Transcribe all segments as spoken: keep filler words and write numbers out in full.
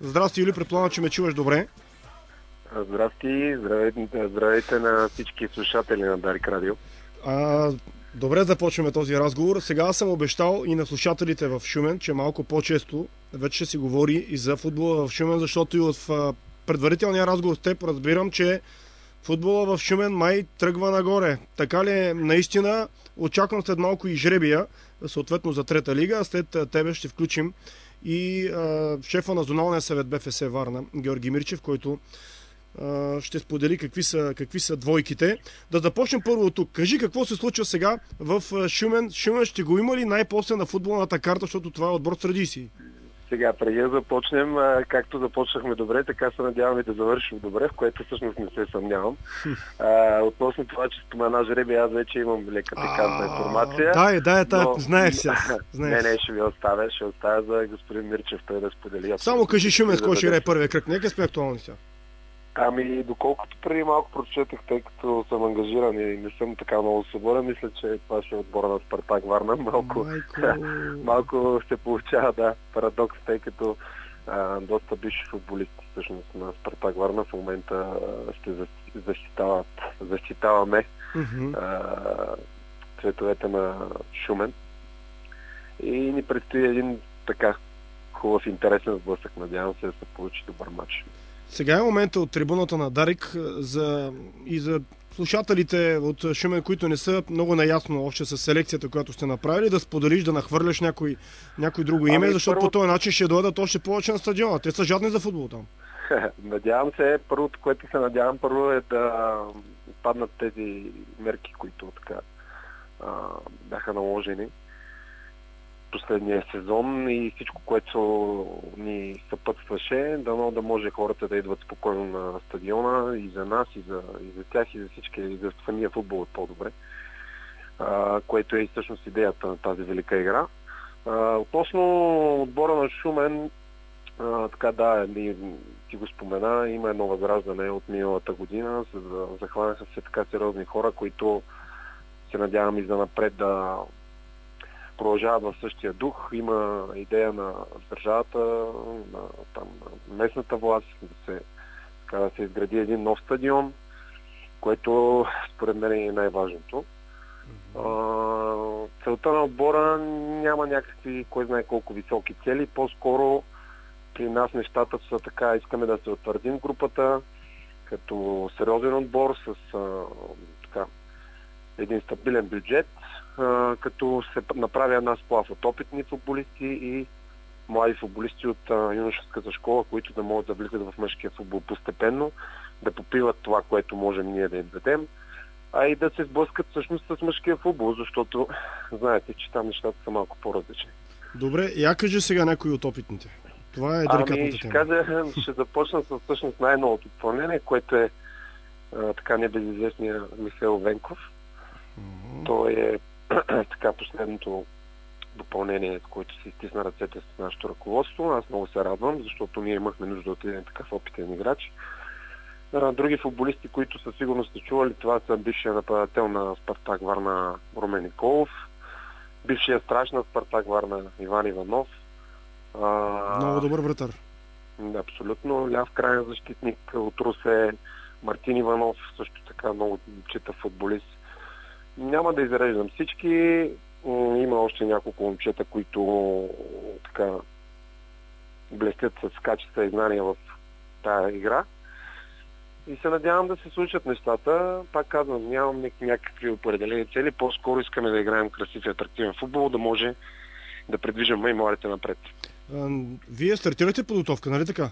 Здрасти, Юли, предполагам, че ме чуваш добре. Здрасти, здравейте, здравейте на всички слушатели на Дарик Радио. А, добре, започваме този разговор. Сега съм обещал и на слушателите в Шумен, че малко по-често вече ще си говори и за футбола в Шумен, защото и в предварителния разговор с теб разбирам, че футбола в Шумен май тръгва нагоре. Така ли е наистина? Очаквам след малко и жребия, съответно за трета лига. След тебе ще включим и а, шефа на зоналния съвет БФС Варна, Георги Мирчев, който а, ще сподели какви са, какви са двойките. Да започнем първо от тук. Кажи какво се случва сега в Шумен. Шумен ще го има ли най-после на футболната карта, защото това е отбор с традиции? Сега, преди да започнем, както започнахме добре, така се надяваме да завършим добре, в което всъщност не се съмнявам. А, относно това, че спомена жребия, аз вече имам лека пикантна информация. Да, да, да, но... знаеш се. Не, не, ще ви оставя, ще оставя за господин Мирчев, той да сподели. Само кажи Шумен, с кой ще играе първия кръг. Нека сме актуални сега. Ами, доколкото преди малко прочетах, тъй като съм ангажиран и не съм така много свободен, мисля, че това ще е отбора на Спартак Варна. Малко, малко се получава, да, парадокс, тъй като а, доста бивши футболисти всъщност на Спартак Варна в момента а, ще защитават, защитаваме mm-hmm. а, цветовете на Шумен. И ни предстои един така хубав, интересен сблъсък. Надявам се да се получи добър матч. Сега е момента от трибуната на Дарик за, и за слушателите от Шумен, които не са много наясно още с селекцията, която сте направили, да споделиш, да нахвърляш някой, някой друго име, ами, защото първо... по този начин ще дойдат още повече на стадиона. Те са жадни за футбол там. Надявам се, първото, което се надявам първо е да паднат тези мерки, които така а, бяха наложени последния сезон и всичко, което ни съпътстваше, дано да може хората да идват спокойно на стадиона и за нас, и за, и за тях, и за всички, и за самия футбол е по-добре, а, което е всъщност идеята на тази велика игра. А, относно отбора на Шумен, а, така да, ти го спомена, има едно възраждане от миналата година, захванаха се така сериозни хора, които се надявам и за напред да продължават в същия дух. Има идея на държавата, на, там, на местната власт да се, така, да се изгради един нов стадион, което според мен е най-важното. Mm-hmm. А, целта на отбора няма някакви, кой знае колко високи цели. По-скоро при нас нещата са така, искаме да се утвърдим групата като сериозен отбор с а, така, един стабилен бюджет, Uh, като се направи една сплав от опитни футболисти и млади футболисти от uh, юношеската школа, които да могат да влизат в мъжкия футбол постепенно, да попиват това, което можем ние да им дадем, а и да се сблъскат всъщност с мъжкия футбол, защото знаете, че там нещата са малко по-различни. Добре, я кажи сега някой от опитните. Това е деликатната ами, ще кажа, ще започна с всъщност най-новото допълнение, което е uh, така небезизвестния Михаил Венков. Mm-hmm. Той е така последното допълнение, с което се изтисна ръцете с нашето ръководство. Аз много се радвам, защото ние имахме нужда от един такъв опитен играч. Други футболисти, които със сигурност сте чували, това са бившия нападател на Спартак Варна Румен Николов, бившия страж на Спартак Варна Иван Иванов. Много добър вратар. Абсолютно. Ляв крайен защитник от Русе, Мартин Иванов, също така много читав футболист. Няма да изреждам всички. Има още няколко момчета, които така блестят с качества и знания в тая игра. И се надявам да се случат нещата. Пак казвам, нямам някакви определени цели. По-скоро искаме да играем красив и атрактивен футбол, да може да придвижим и младите напред. А, вие стартирате подготовка, нали така?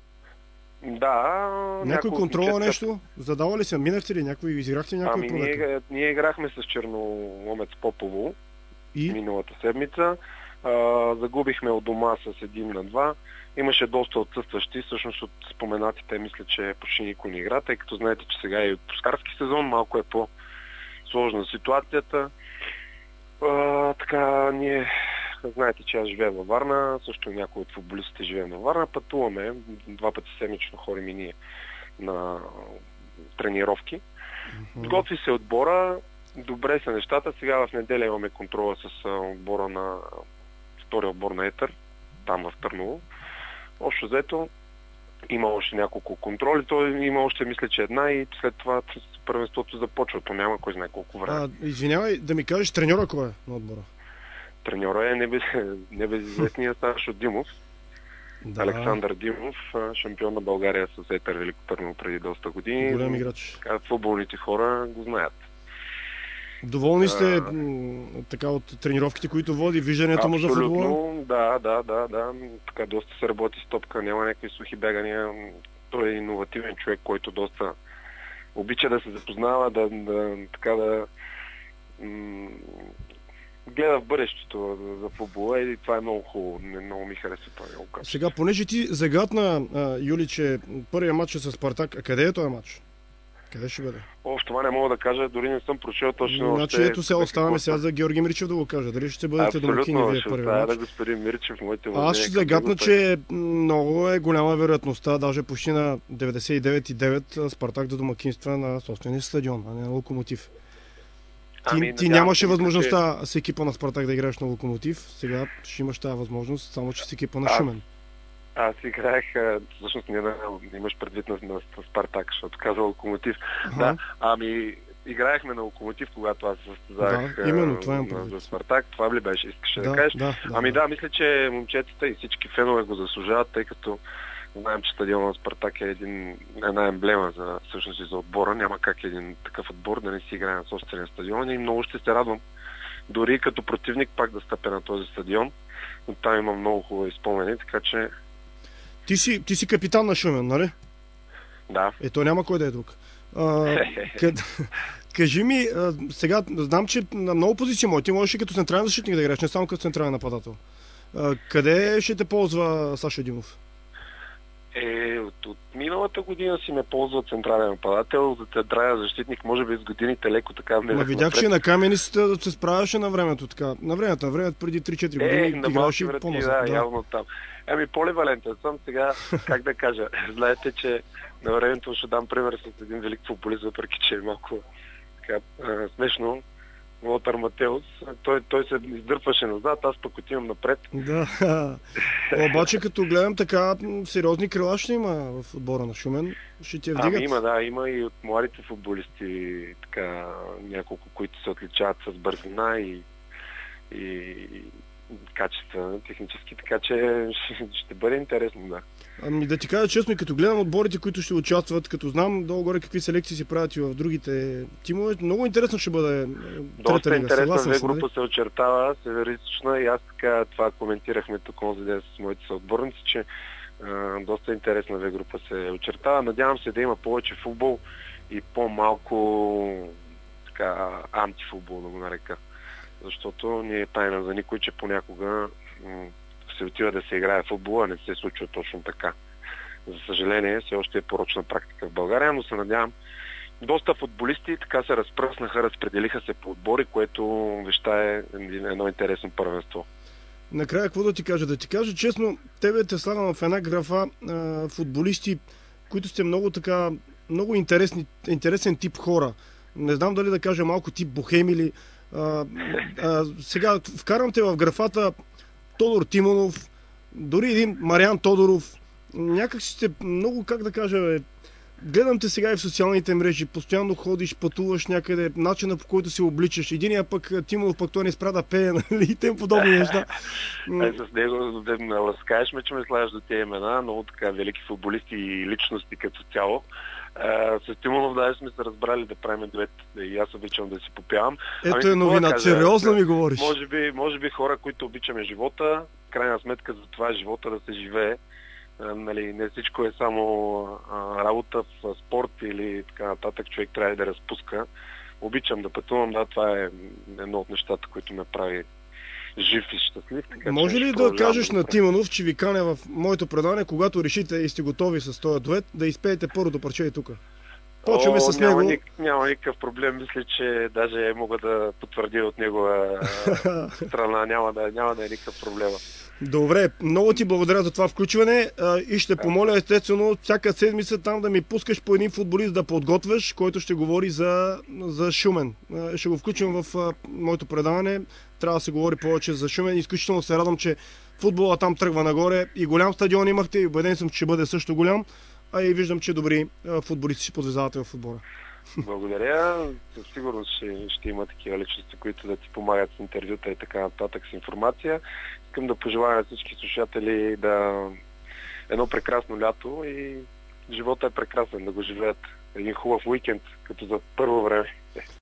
Да. Някой контрола момчета... нещо? Задава ли се? Минахте ли някой? Изиграхте някой ами, проверка? Ние, ние играхме с Черноломец Попово и? миналата седмица. А, загубихме от дома с един на два. Имаше доста отсъстващи. Всъщност от споменатите мисля, че почти никой не игра, тъй като знаете, че сега е и пускарски сезон. Малко е по-сложна ситуацията. А, така, ние знаете, че аз живея във Варна, също някои от футболистите живеем във Варна, пътуваме, два пъти седмично ходим и ние на тренировки. Mm-hmm. Готви се отбора, добре са нещата. Сега в неделя имаме контрола с отбора на втория отбор на Етър, там в Търново. Общо взето, има още няколко контроли, той има още, мисля, че една и след това първенството започва. То няма кой знае колко време. А, извинявай, да ми кажеш треньора кой е на отбора? Треньора е небез... небезизвестният Сашо Димов. Да. Александър Димов, шампион на България с Етър Велико Търново преди доста години. Голям играч. Футболните хора го знаят. Доволни сте а... така от тренировките, които води, виждането му за футбола? Абсолютно, да, да, да, да. Така доста се работи с топка, няма някакви сухи бягания. Той е иновативен човек, който доста обича да се запознава, да, да така да м- гледа в бъдещето за футбола и това е много хубаво. Много ми харесва това. Сега, понеже ти загадна, Юли, че първият матч е с Спартак, а къде е този матч? Къде ще бъде? О, това не мога да кажа, дори не съм прочел точно. Значи ето се оставаме сега за Георги Мирчев да го кажа. Дали ще бъдете домакини вие първи мач? Да, господин Мирчев, моите възможности. Аз ще загадна, че много е голяма вероятността, даже почти на деветдесет и девет цяло и девет Спартак да домакинства на собствения стадион, а не на Локомотив. Ти, ами, ти нямаше възможността че... с екипа на Спартак да играеш на Локомотив, сега ще имаш тази възможност, само че с екипа на Шумен. Аз играех, всъщност не, не имаш предвид на, на, на Спартак, защото каза Локомотив. Ага. Да, ами играехме на Lокомотив, когато аз състезах да, именно, това на, за Спартак. Това ли беше? Искаше да, да кажеш? Да, да, ами да, да, мисля, че момчетата и всички фенове го заслужават, тъй като знаем, че стадиона на Спартак е един, една емблема за, всъщност и за отбора. Няма как един такъв отбор да не си играе на собствения стадион и много ще се радвам дори като противник пак да стъпя на този стадион. Но там има много хубави спомени, така че... Ти си, ти си капитан на Шумен, нали? Да. Ето няма кой да е тук. А, къд... Кажи ми, а, сега знам, че на много позиции може. Ти можеш и като централен защитник да играеш, не само като централен нападател. А, къде ще те ползва Сашо Димов? Е, от, от миналата година си ме ползва централен нападател, за централен защитник, може би с годините леко така ме... Ма видях, че на Каменицата се справяше на времето така. На времето, на времето преди три-четири години. Е, на малки врати, да, да, явно там. Ами поливалентен съм сега, как да кажа. Знаете, че на времето ще дам пример с един велик футболист, въпреки че е малко така, а, смешно. Лотър Матеус, той, той се издърпваше назад, аз пък отивам напред. Да, обаче като гледам така, сериозни крила ще има в отбора на Шумен, ще ти я вдигат. Ами има, да, има и от младите футболисти така, няколко, които се отличават с бързина и, и качества технически, така че ще, ще бъде интересно, да. Ами да ти кажа честно, и като гледам отборите, които ще участват, като знам долу-горе какви селекции се правят и в другите тимове, много интересно ще бъде. Доста интересна две група се очертава, северо-източна, и аз така това коментирахме тук онзи ден с моите съотборници, че а, доста интересна две група се очертава. Надявам се да има повече футбол и по-малко така антифутбол, да го нарека. Защото не е тайна за никой, че понякога м- се отива да се играе футбол, а не се случва точно така. За съжаление, все още е порочна практика в България, но се надявам. Доста футболисти така се разпръснаха, разпределиха се по отбори, което вещае едно интересно първенство. Накрая, какво да ти кажа? Да ти кажа честно, тебе те слагам в една графа а, футболисти, които сте много така, много интересни, интересен тип хора. Не знам дали да кажа малко тип бохем или... А, а, сега вкарам те в графата Тодор Тимонов, дори един Мариан Тодоров. Някак си сте много, как да кажа, бе, гледам те сега и в социалните мрежи, постоянно ходиш, пътуваш някъде, начина по който се обличаш. Единия пък Тимонов, пък той не спря да пее, нали, и тем подобни неща. Е, с него да ме ласкаеш ме, че ме слагаш до тези имена, много така велики футболисти и личности като цяло. Uh, с Тимонов да сме се разбрали да правим дует и аз обичам да си попявам. Ето ами, е новина, да сериозно ми говориш. Може би, може би хора, които обичаме живота, крайна сметка за това е живота да се живее. Uh, нали, не всичко е само uh, работа в спорт или така нататък, човек трябва да разпуска. Обичам да пътувам, да, това е едно от нещата, които ме прави жив и щастлив. Така, може ли да кажеш да на Тимонов, че ви каня в моето предаване, когато решите и сте готови с този дует, да изпеете първото парче и тук? Почваме с него. Няма, ник, няма никакъв проблем. Мисля, че даже мога да потвърдя от негова страна. Няма да, няма да е никакъв проблем. Добре, много ти благодаря за това включване и ще помоля естествено всяка седмица там да ми пускаш по един футболист да подготвяш, който ще говори за, за Шумен. Ще го включим в моето предаване. Трябва да се говори повече за Шумен. Изключително се радвам, че футбола там тръгва нагоре и голям стадион имахте и убеден съм, че ще бъде също голям, а и виждам, че добри футболисти ще подвизавате в футбола. Благодаря. Със сигурност ще, ще има такива личности, които да ти помагат с интервюта и така нататък с информация. Искам да пожелая на всички слушатели да едно прекрасно лято и живота е прекрасен, да го живеят един хубав уикенд, като за първо време.